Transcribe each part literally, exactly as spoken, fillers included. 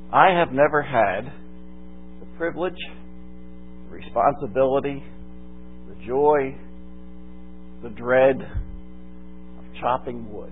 I have never had the privilege, the responsibility, the joy, the dread of chopping wood.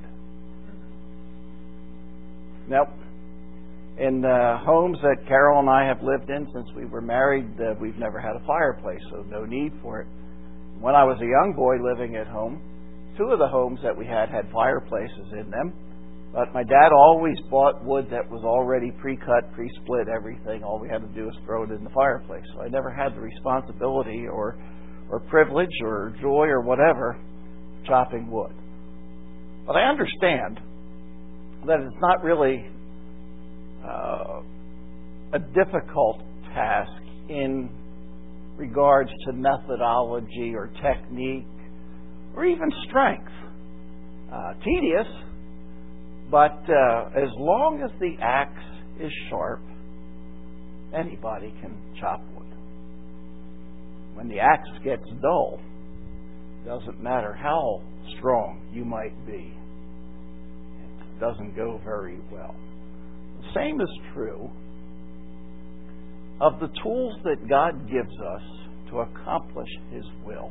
Nope. In uh, homes that Carol and I have lived in since we were married, uh, we've never had a fireplace, so no need for it. When I was a young boy living at home, two of the homes that we had had fireplaces in them, but my dad always bought wood that was already pre-cut, pre-split, everything. All we had to do was throw it in the fireplace. So I never had the responsibility or, or privilege or joy or whatever chopping wood. But I understand that it's not really uh, a difficult task in regards to methodology or technique or even strength. Uh, tedious, but uh, as long as the axe is sharp, anybody can chop wood. When the axe gets dull, it doesn't matter how strong you might be. It doesn't go very well. The same is true of the tools that God gives us to accomplish His will.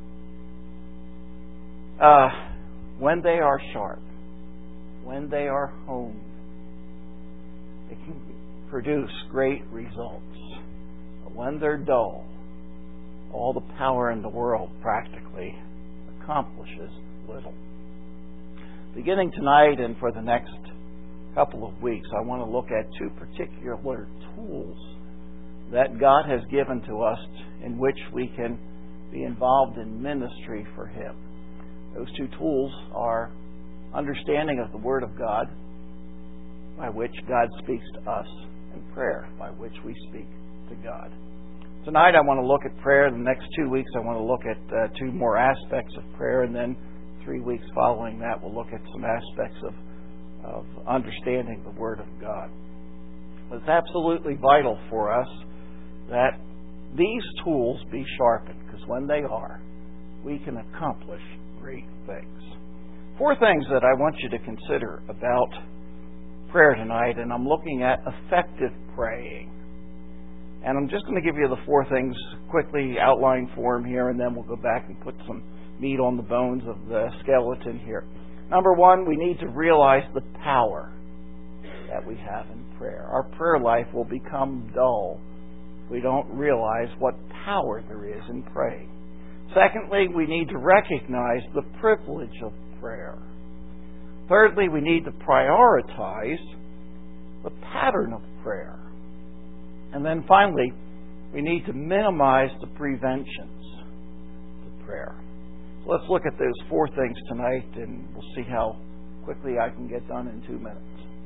Uh, when they are sharp, when they are honed, they can produce great results. But when they're dull, all the power in the world practically accomplishes little. Beginning tonight and for the next couple of weeks, I want to look at two particular tools that God has given to us in which we can be involved in ministry for Him. Those two tools are understanding of the Word of God, by which God speaks to us, and prayer, by which we speak to God. Tonight I want to look at prayer. In the next two weeks I want to look at uh, two more aspects of prayer, and then three weeks following that we'll look at some aspects of, of understanding the Word of God. It's absolutely vital for us that these tools be sharpened, because when they are, we can accomplish great things. Four things that I want you to consider about prayer tonight, and I'm looking at effective praying. And I'm just going to give you the four things quickly, outline form here, and then we'll go back and put some meat on the bones of the skeleton here. Number one, we need to realize the power that we have in prayer. Our prayer life will become dull if we don't realize what power there is in praying. Secondly, we need to recognize the privilege of prayer. Thirdly, we need to prioritize the pattern of prayer. And then finally, we need to minimize the preventions to prayer. So let's look at those four things tonight, and we'll see how quickly I can get done in two minutes.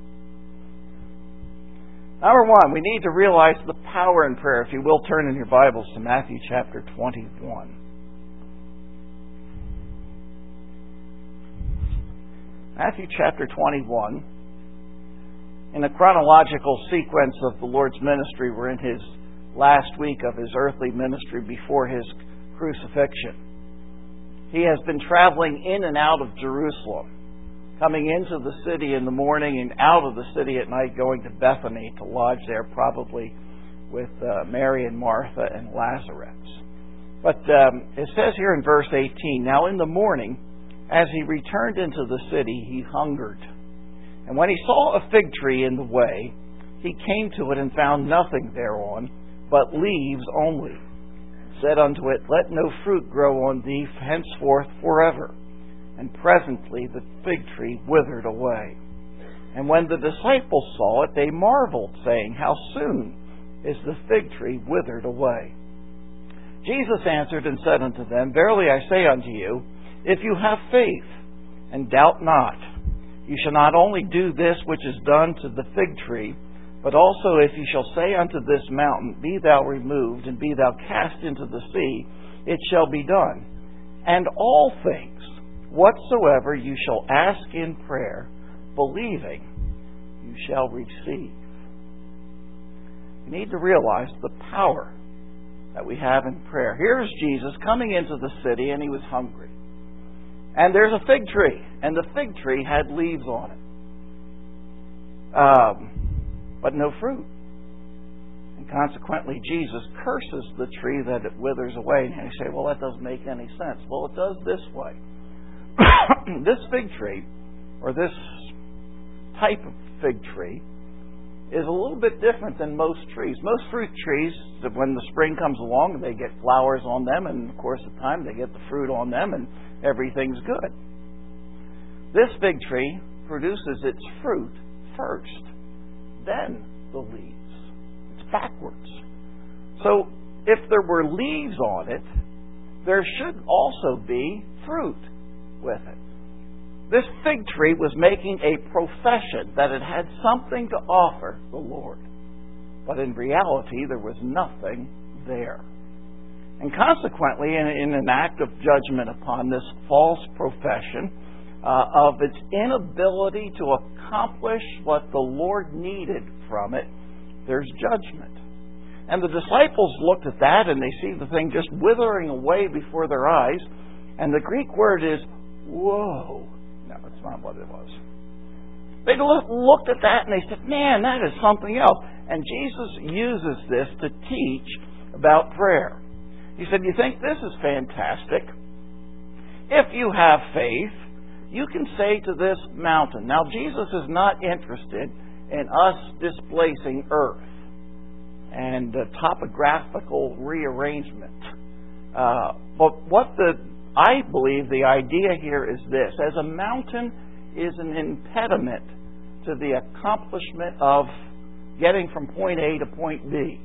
Number one, we need to realize the power in prayer. If you will, turn in your Bibles to Matthew chapter twenty-one. Matthew chapter twenty-one, in a chronological sequence of the Lord's ministry, we're in His last week of His earthly ministry before His crucifixion. He has been traveling in and out of Jerusalem, coming into the city in the morning and out of the city at night, going to Bethany to lodge there, probably with uh, Mary and Martha and Lazarus. But um, it says here in verse eighteen, "Now in the morning, as he returned into the city, he hungered. And when he saw a fig tree in the way, he came to it and found nothing thereon, but leaves only. Said unto it, Let no fruit grow on thee henceforth forever. And presently the fig tree withered away. And when the disciples saw it, they marveled, saying, How soon is the fig tree withered away? Jesus answered and said unto them, Verily I say unto you, if you have faith, and doubt not, you shall not only do this which is done to the fig tree, but also if you shall say unto this mountain, Be thou removed, and be thou cast into the sea, it shall be done. And all things, whatsoever you shall ask in prayer, believing, you shall receive. You need to realize the power that we have in prayer. Here's Jesus coming into the city, and he was hungry. And there's a fig tree, and the fig tree had leaves on it. Um, but no fruit. And consequently, Jesus curses the tree that it withers away. And you say, well, that doesn't make any sense. Well, it does this way. This fig tree, or this type of fig tree, is a little bit different than most trees. Most fruit trees, when the spring comes along, they get flowers on them, and of course, at time they get the fruit on them, and everything's good. This fig tree produces its fruit first, then the leaves. It's backwards. So, if there were leaves on it, there should also be fruit with it. This fig tree was making a profession that it had something to offer the Lord. But in reality, there was nothing there. And consequently, in, in an act of judgment upon this false profession, uh, of its inability to accomplish what the Lord needed from it, there's judgment. And the disciples looked at that and they see the thing just withering away before their eyes. And the Greek word is, whoa. No, that's not what it was. They looked at that and they said, man, that is something else. And Jesus uses this to teach about prayer. He said, you think this is fantastic? If you have faith, you can say to this mountain. Now, Jesus is not interested in us displacing earth and uh, topographical rearrangement. Uh, but what the I believe the idea here is this. As a mountain is an impediment to the accomplishment of getting from point A to point B.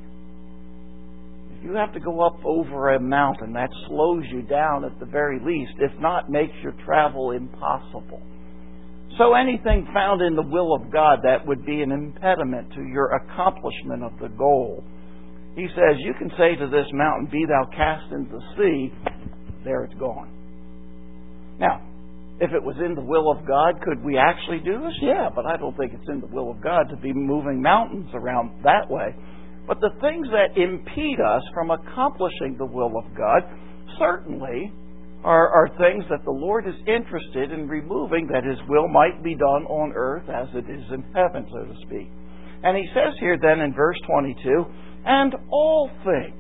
If you have to go up over a mountain, that slows you down at the very least, if not makes your travel impossible. So anything found in the will of God that would be an impediment to your accomplishment of the goal. He says, you can say to this mountain, be thou cast into the sea, there it's gone. Now, if it was in the will of God, could we actually do this? Yeah, but I don't think it's in the will of God to be moving mountains around that way. But the things that impede us from accomplishing the will of God certainly are, are things that the Lord is interested in removing, that His will might be done on earth as it is in heaven, so to speak. And He says here then in verse twenty-two, and all things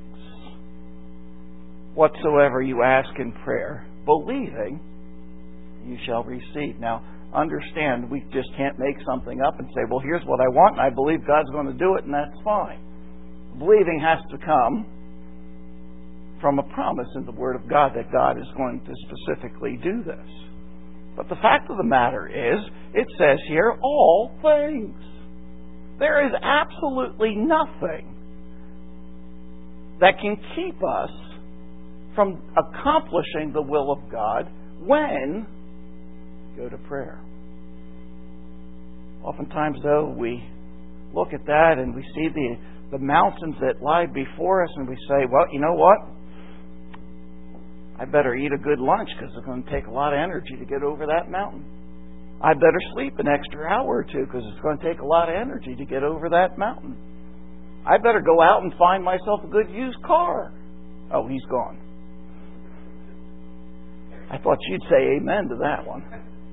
whatsoever you ask in prayer, believing, you shall receive. Now, understand, we just can't make something up and say, well, here's what I want, and I believe God's going to do it, and that's fine. Believing has to come from a promise in the Word of God that God is going to specifically do this. But the fact of the matter is, it says here, all things. There is absolutely nothing that can keep us from accomplishing the will of God when we go to prayer. Oftentimes, though, we look at that and we see the, the mountains that lie before us and we say, well, you know what? I better eat a good lunch because it's going to take a lot of energy to get over that mountain. I better sleep an extra hour or two because it's going to take a lot of energy to get over that mountain. I better go out and find myself a good used car. Oh, he's gone. I thought you'd say amen to that one.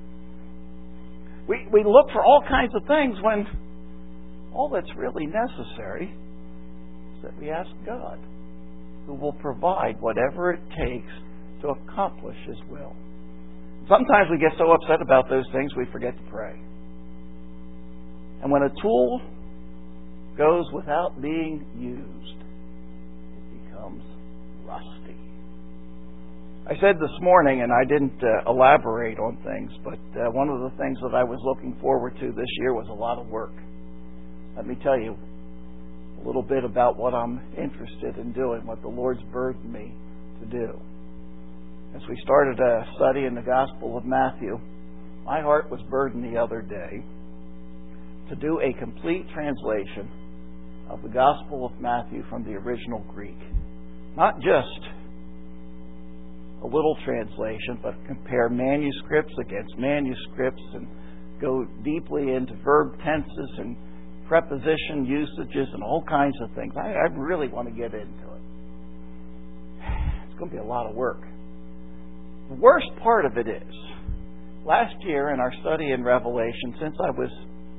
We we look for all kinds of things when all that's really necessary is that we ask God, who will provide whatever it takes to accomplish His will. Sometimes we get so upset about those things we forget to pray. And when a tool goes without being used, it becomes rusty. I said this morning, and I didn't uh, elaborate on things, but uh, one of the things that I was looking forward to this year was a lot of work. Let me tell you a little bit about what I'm interested in doing, what the Lord's burdened me to do. As we started a study in the Gospel of Matthew, my heart was burdened the other day to do a complete translation of the Gospel of Matthew from the original Greek. Not just a little translation, but compare manuscripts against manuscripts and go deeply into verb tenses and preposition usages and all kinds of things. I, I really want to get into it. It's going to be a lot of work. The worst part of it is, last year in our study in Revelation, since I was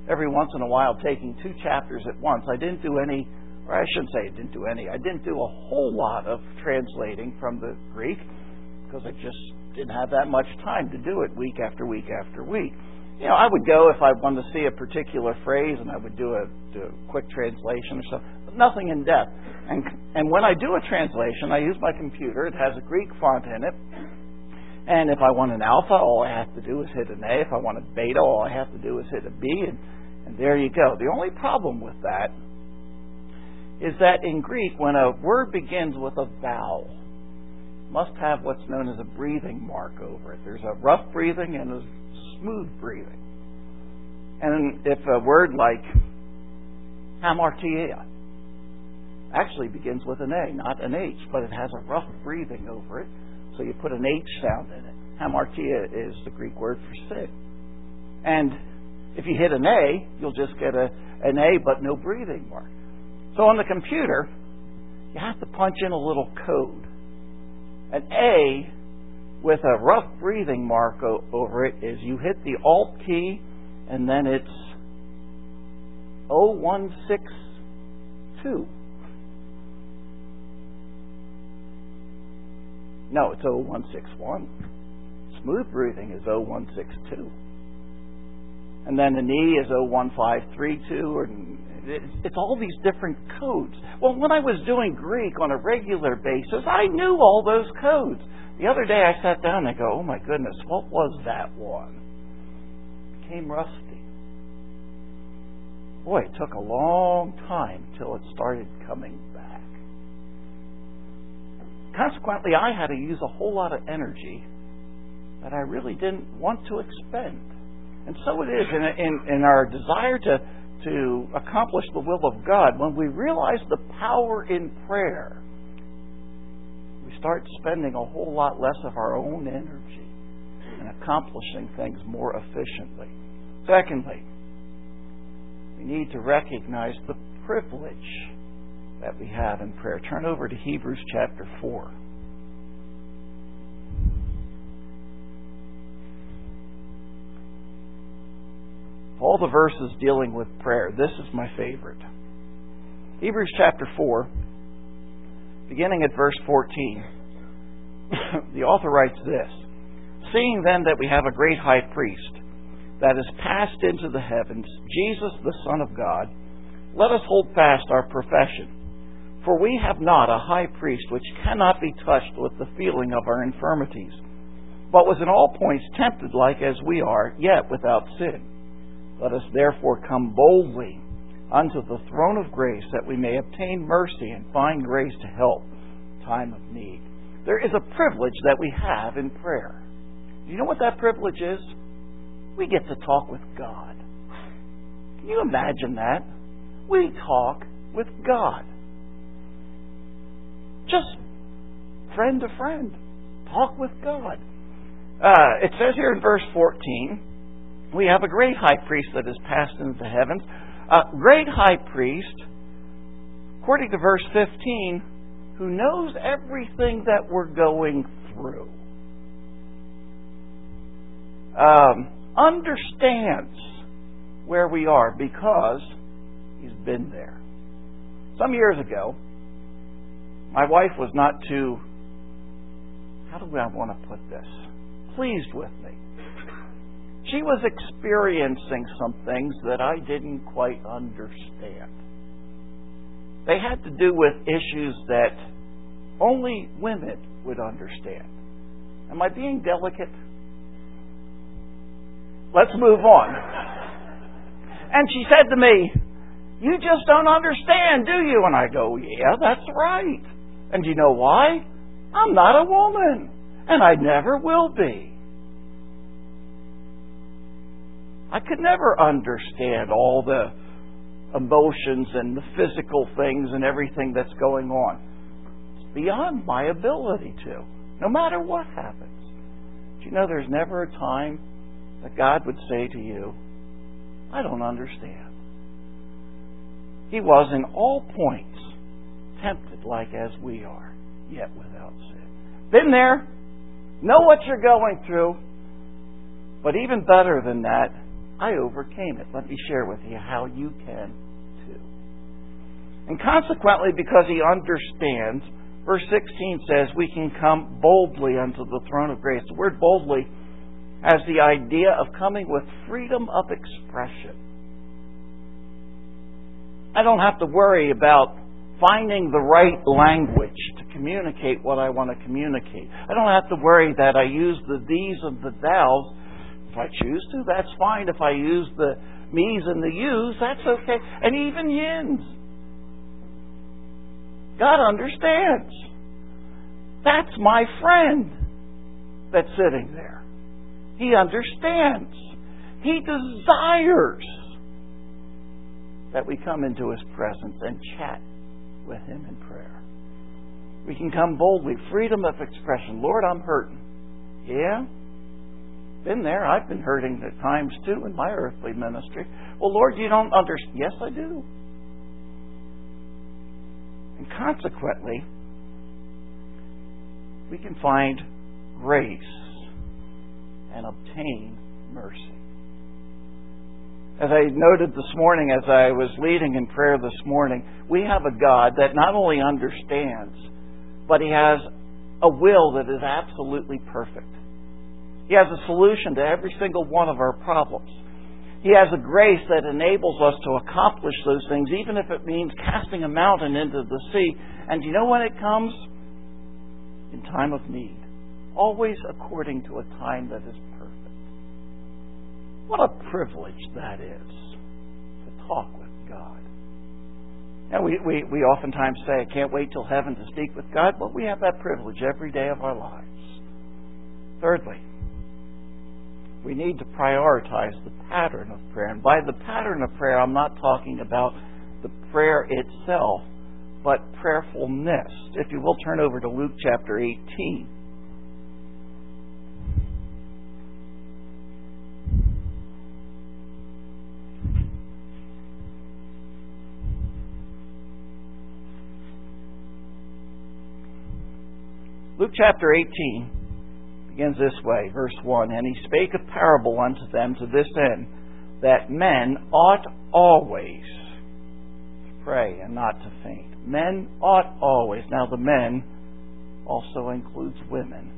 every once in a while taking two chapters at once. I didn't do any, or I shouldn't say I didn't do any, I didn't do a whole lot of translating from the Greek because I just didn't have that much time to do it week after week after week. You know, I would go if I wanted to see a particular phrase, and I would do a, do a quick translation or something, but nothing in depth. And and when I do a translation, I use my computer. It has a Greek font in it. And if I want an alpha, all I have to do is hit an A. If I want a beta, all I have to do is hit a B, and, and there you go. The only problem with that is that in Greek, when a word begins with a vowel, it must have what's known as a breathing mark over it. There's a rough breathing and a smooth breathing. And if a word like hamartia actually begins with an A, not an H, but it has a rough breathing over it, so you put an H sound in it. Hamartia is the Greek word for sin. And if you hit an A, you'll just get a, an A but no breathing mark. So on the computer, you have to punch in a little code. An A with a rough breathing mark o- over it is you hit the Alt key and then it's oh one six two. No, it's oh one six one. Smooth breathing is oh one six two. And then an E is oh one five three two. And it's all these different codes. Well, when I was doing Greek on a regular basis, I knew all those codes. The other day I sat down and I go, oh my goodness, what was that one? It became rusty. Boy, it took a long time till it started coming back. Consequently, I had to use a whole lot of energy that I really didn't want to expend. And so it is in, in, in our desire to, to accomplish the will of God. When we realize the power in prayer, we start spending a whole lot less of our own energy and accomplishing things more efficiently. Secondly, we need to recognize the privilege that we have in prayer. Turn over to Hebrews chapter four. All the verses dealing with prayer, this is my favorite. Hebrews chapter four, beginning at verse fourteen. The author writes this: Seeing then that we have a great high priest that is passed into the heavens, Jesus the Son of God, let us hold fast our profession. For we have not a high priest which cannot be touched with the feeling of our infirmities, but was in all points tempted like as we are, yet without sin. Let us therefore come boldly unto the throne of grace, that we may obtain mercy and find grace to help in time of need. There is a privilege that we have in prayer. Do you know what that privilege is? We get to talk with God. Can you imagine that? We talk with God. Just friend to friend. Talk with God. Uh, it says here in verse fourteen, we have a great high priest that is passed into the heavens. A great high priest, according to verse fifteen, who knows everything that we're going through. Um, understands where we are because he's been there. Some years ago, my wife was not too, how do I want to put this, pleased with me. She was experiencing some things that I didn't quite understand. They had to do with issues that only women would understand. Am I being delicate? Let's move on. And she said to me, you just don't understand, do you? And I go, yeah, that's right. And do you know why? I'm not a woman, and I never will be. I could never understand all the emotions and the physical things and everything that's going on. It's beyond my ability to, no matter what happens. Do you know there's never a time that God would say to you, I don't understand. He was in all points tempted like as we are, yet without sin. Been there, know what you're going through, but even better than that, I overcame it. Let me share with you how you can too. And consequently, because he understands, verse sixteen says we can come boldly unto the throne of grace. The word boldly has the idea of coming with freedom of expression. I don't have to worry about finding the right language to communicate what I want to communicate. I don't have to worry that I use the these and the thous. If I choose to, that's fine. If I use the me's and the you's, that's okay. And even yins. God understands. That's my friend that's sitting there. He understands. He desires that we come into His presence and chat with Him in prayer. We can come boldly, freedom of expression. Lord, I'm hurting. Yeah? Been there. I've been hurting at times too in my earthly ministry. Well, Lord, you don't understand. Yes, I do. And consequently, we can find grace and obtain mercy. As I noted this morning, as I was leading in prayer this morning, we have a God that not only understands, but He has a will that is absolutely perfect. He has a solution to every single one of our problems. He has a grace that enables us to accomplish those things, even if it means casting a mountain into the sea. And you know when it comes? In time of need. Always according to a time that is perfect. What a privilege that is, to talk with God. And we, we, we oftentimes say, I can't wait till heaven to speak with God, but we have that privilege every day of our lives. Thirdly, we need to prioritize the pattern of prayer. And by the pattern of prayer, I'm not talking about the prayer itself, but prayerfulness. If you will, turn over to Luke chapter eighteen. Luke chapter eighteen begins this way, verse one. And He spake a parable unto them to this end, that men ought always to pray and not to faint. Men ought always. Now the men also includes women.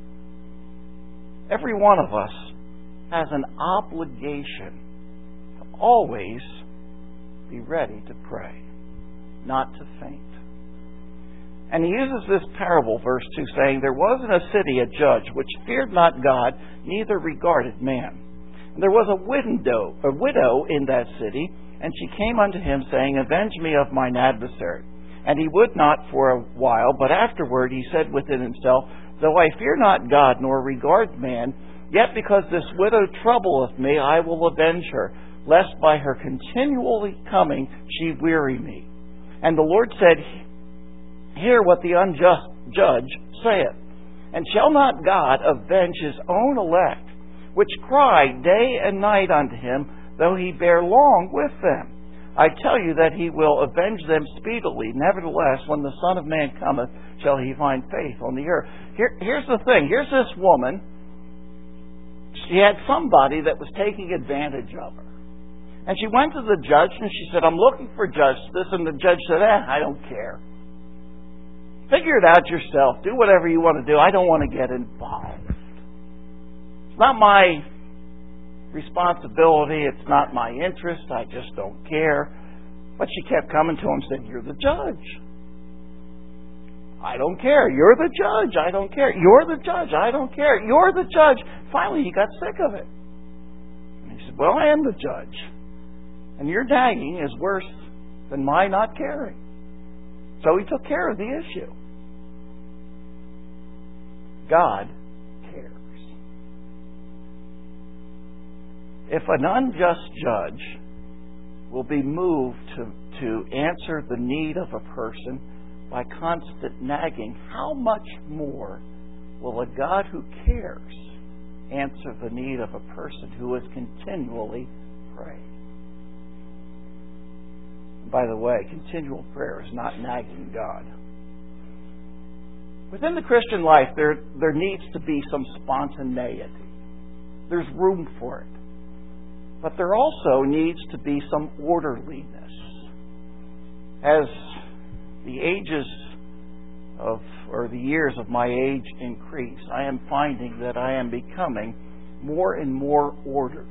Every one of us has an obligation to always be ready to pray, not to faint. And he uses this parable, verse two, saying, There was in a city a judge which feared not God, neither regarded man. And there was a widow, a widow in that city, and she came unto him, saying, Avenge me of mine adversary. And he would not for a while, but afterward he said within himself, Though I fear not God, nor regard man, yet because this widow troubleth me, I will avenge her, lest by her continually coming she weary me. And the Lord said, Hear what the unjust judge saith. And shall not God avenge His own elect, which cry day and night unto Him, though He bear long with them? I tell you that He will avenge them speedily. Nevertheless, when the Son of Man cometh, shall He find faith on the earth. Here, here's the thing. Here's this woman. She had somebody that was taking advantage of her. And she went to the judge and she said, I'm looking for justice. And the judge said, eh, I don't care. Figure it out yourself. Do whatever you want to do. I don't want to get involved. It's not my responsibility. It's not my interest. I just don't care. But she kept coming to him and said, You're the judge. I don't care. You're the judge. I don't care. You're the judge. I don't care. You're the judge. Finally, he got sick of it. And he said, Well, I am the judge. And your nagging is worse than my not caring. So he took care of the issue. God cares. If an unjust judge will be moved to, to answer the need of a person by constant nagging, how much more will a God who cares answer the need of a person who is continually praying? By the way, continual prayer is not nagging God. Within the Christian life, there, there needs to be some spontaneity. There's room for it. But there also needs to be some orderliness. As the ages of, or the years of my age increase, I am finding that I am becoming more and more ordered,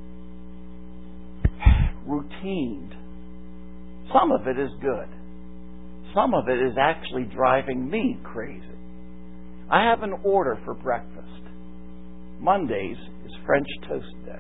routined. Some of it is good. Some of it is actually driving me crazy. I have an order for breakfast. Mondays is French toast day.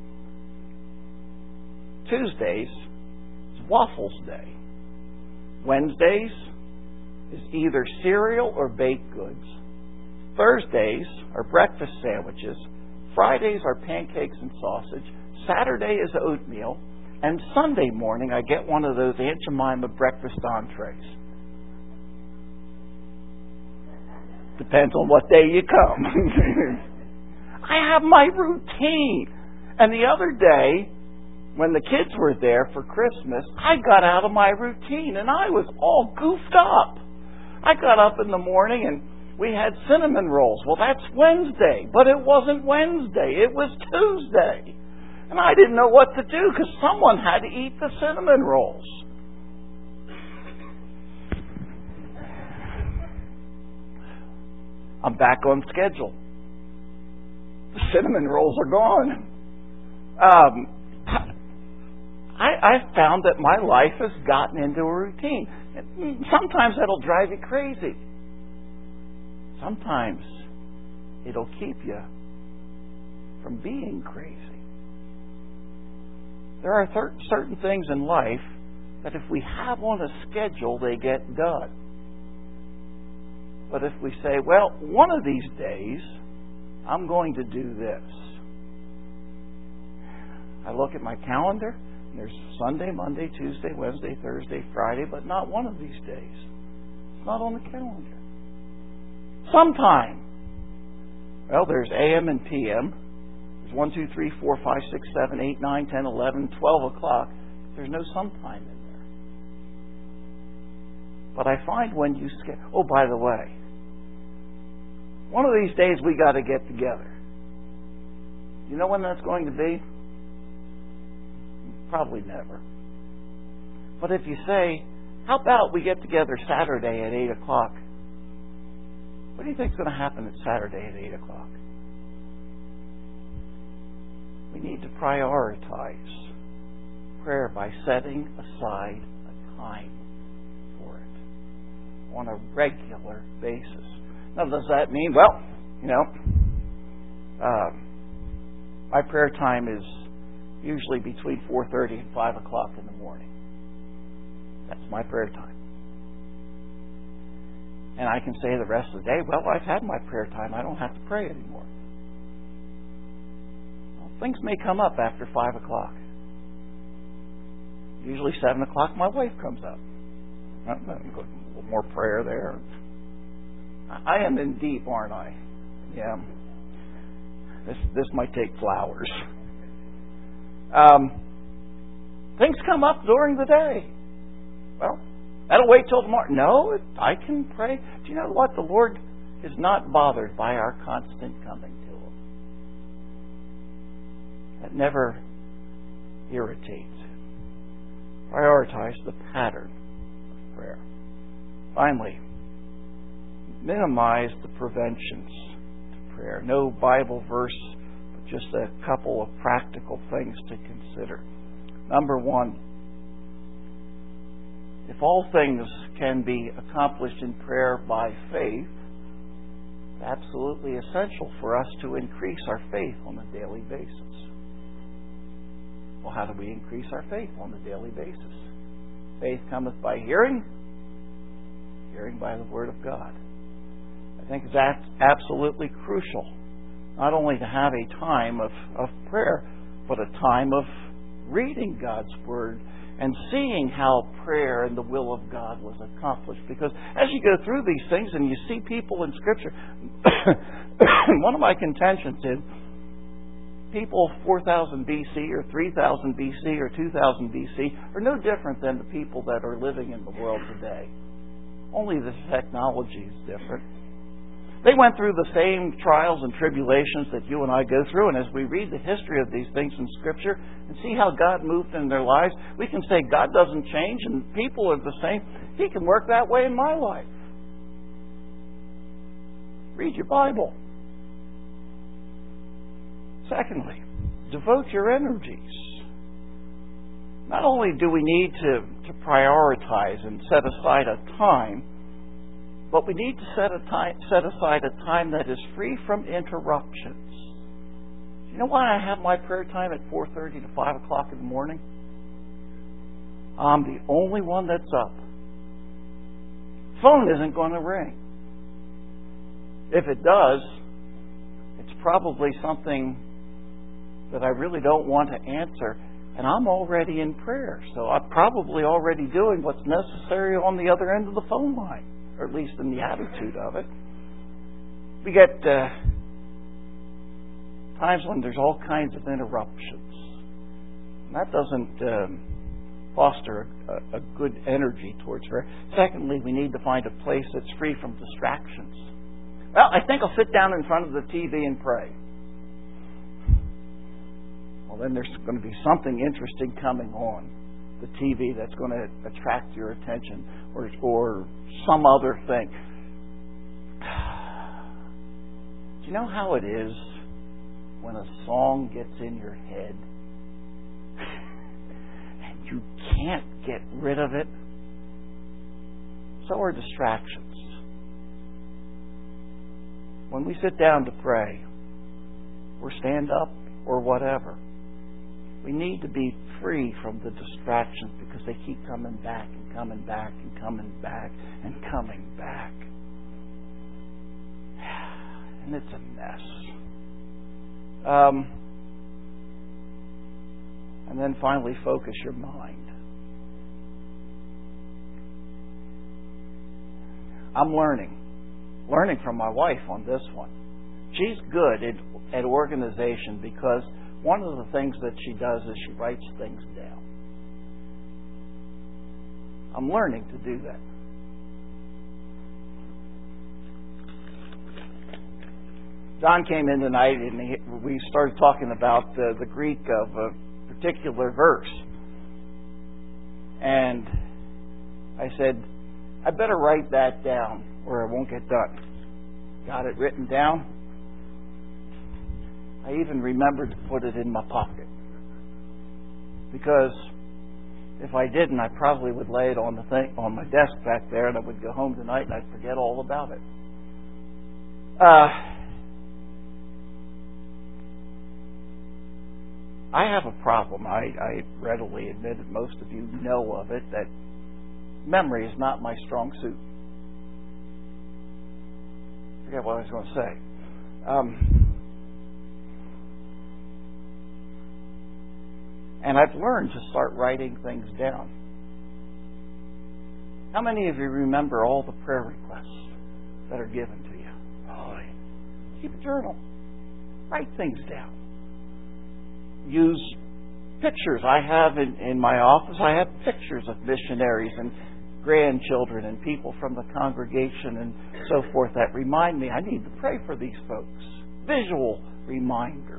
Tuesdays is waffles day. Wednesdays is either cereal or baked goods. Thursdays are breakfast sandwiches. Fridays are pancakes and sausage. Saturday is oatmeal. And Sunday morning I get one of those Aunt Jemima breakfast entrees. Depends on what day you come. I have my routine. And the other day, when the kids were there for Christmas, I got out of my routine and I was all goofed up. I got up in the morning and we had cinnamon rolls. Well, that's Wednesday, but it wasn't Wednesday. It was Tuesday. And I didn't know what to do because someone had to eat the cinnamon rolls. I'm back on schedule. The cinnamon rolls are gone. Um, I, I found that my life has gotten into a routine. Sometimes that'll drive you crazy. Sometimes it'll keep you from being crazy. There are th- certain things in life that if we have on a schedule, they get done. But if we say, well, one of these days, I'm going to do this. I look at my calendar, and there's Sunday, Monday, Tuesday, Wednesday, Thursday, Friday, but not one of these days. It's not on the calendar. Sometime. Well, there's A M and P M. There's one, two, three, four, five, six, seven, eight, nine, ten, eleven, twelve o'clock. There's no sometime in there. But I find when you skip... Oh, by the way, one of these days we got to get together. You know when that's going to be? Probably never. But if you say, how about we get together Saturday at eight o'clock? What do you think is going to happen at Saturday at eight o'clock? We need to prioritize prayer by setting aside a time for it on a regular basis. Now, does that mean, well, you know, uh, my prayer time is usually between four thirty and five o'clock in the morning. That's my prayer time. And I can say the rest of the day, well, I've had my prayer time. I don't have to pray anymore. Well, things may come up after five o'clock. Usually seven o'clock, my wife comes up. A little more prayer there. I am in deep, aren't I? Yeah. This this might take flowers. Um, things come up during the day. Well, that'll wait till tomorrow. No, I can pray. Do you know what? The Lord is not bothered by our constant coming to Him. That never irritates Him. Prioritize the pattern of prayer. Finally, minimize the preventions to prayer. No Bible verse, but just a couple of practical things to consider. Number one, if all things can be accomplished in prayer by faith, it's absolutely essential for us to increase our faith on a daily basis. Well, how do we increase our faith on a daily basis? Faith cometh by hearing, hearing by the Word of God. I think that's absolutely crucial, not only to have a time of, of prayer, but a time of reading God's Word and seeing how prayer and the will of God was accomplished. Because as you go through these things and you see people in Scripture, one of my contentions is people four thousand B C or three thousand B C or two thousand B C are no different than the people that are living in the world today. Only the technology is different. They went through the same trials and tribulations that you and I go through, and as we read the history of these things in Scripture and see how God moved in their lives, we can say God doesn't change and people are the same. He can work that way in my life. Read your Bible. Secondly, devote your energies. Not only do we need to, to prioritize and set aside a time, but we need to set, a time, set aside a time that is free from interruptions. Do you know why I have my prayer time at four thirty to five o'clock in the morning? I'm the only one that's up. Phone isn't going to ring. If it does, it's probably something that I really don't want to answer, and I'm already in prayer, so I'm probably already doing what's necessary on the other end of the phone line, or at least in the attitude of it. We get uh, times when there's all kinds of interruptions, and that doesn't um, foster a, a good energy towards prayer. Secondly, we need to find a place that's free from distractions. Well, I think I'll sit down in front of the T V and pray. Well, then there's going to be something interesting coming on the T V that's going to attract your attention, or, or some other thing. Do you know how it is when a song gets in your head and you can't get rid of it? So are distractions. When we sit down to pray, or stand up, or whatever, we need to be free from the distractions because they keep coming back and coming back and coming back and coming back. And it's a mess. Um, and then finally, focus your mind. I'm learning. Learning from my wife on this one. She's good at, at organization because one of the things that she does is she writes things down. I'm learning to do that. John came in tonight and he, we started talking about uh, the Greek of a particular verse. And I said, I better write that down or I won't get done. Got it written down. I even remembered to put it in my pocket. Because if I didn't, I probably would lay it on the thing, on my desk back there, and I would go home tonight and I'd forget all about it. Uh, I have a problem. I, I readily admit it. Most of you know of it, that memory is not my strong suit. I forget what I was going to say. Um, and I've learned to start writing things down. How many of you remember all the prayer requests that are given to you? Oh, keep a journal. Write things down. Use pictures. I have in, in my office, I have pictures of missionaries and grandchildren and people from the congregation and so forth that remind me I need to pray for these folks. Visual reminders.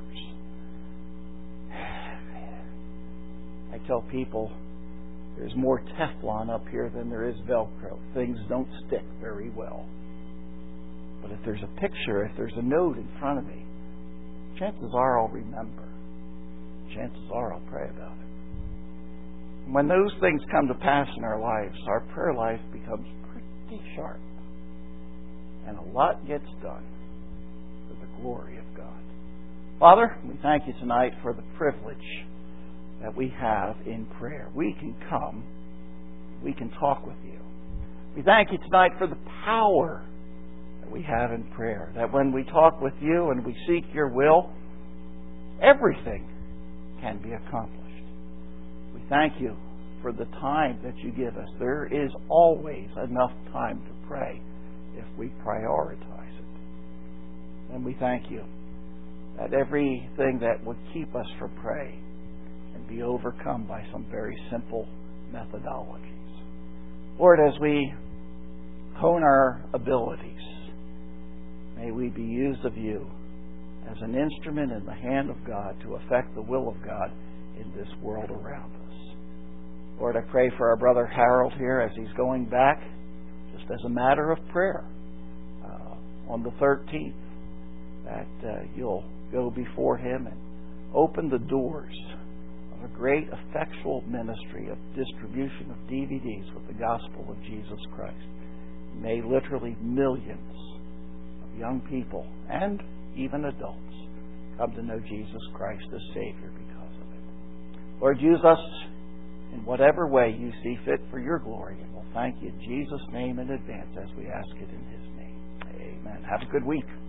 I tell people there's more Teflon up here than there is Velcro. Things don't stick very well. But if there's a picture, if there's a note in front of me, chances are I'll remember. Chances are I'll pray about it. When those things come to pass in our lives, our prayer life becomes pretty sharp. And a lot gets done for the glory of God. Father, we thank you tonight for the privilege that we have in prayer. We can come. We can talk with you. We thank you tonight for the power that we have in prayer. That when we talk with you and we seek your will, everything can be accomplished. We thank you for the time that you give us. There is always enough time to pray if we prioritize it. And we thank you that everything that would keep us from praying can be overcome by some very simple methodologies. Lord, as we hone our abilities May we be used of you as an instrument in the hand of God to effect the will of God in this world around us. Lord, I pray for our brother Harold here as he's going back, just as a matter of prayer, uh, on the thirteenth, that uh, you'll go before him and open the doors of a great effectual ministry of distribution of D V Ds with the gospel of Jesus Christ. May literally millions of young people and even adults come to know Jesus Christ as Savior because of it. Lord, use us in whatever way you see fit for your glory, and we'll thank you in Jesus' name in advance as we ask it in his name. Amen. Have a good week.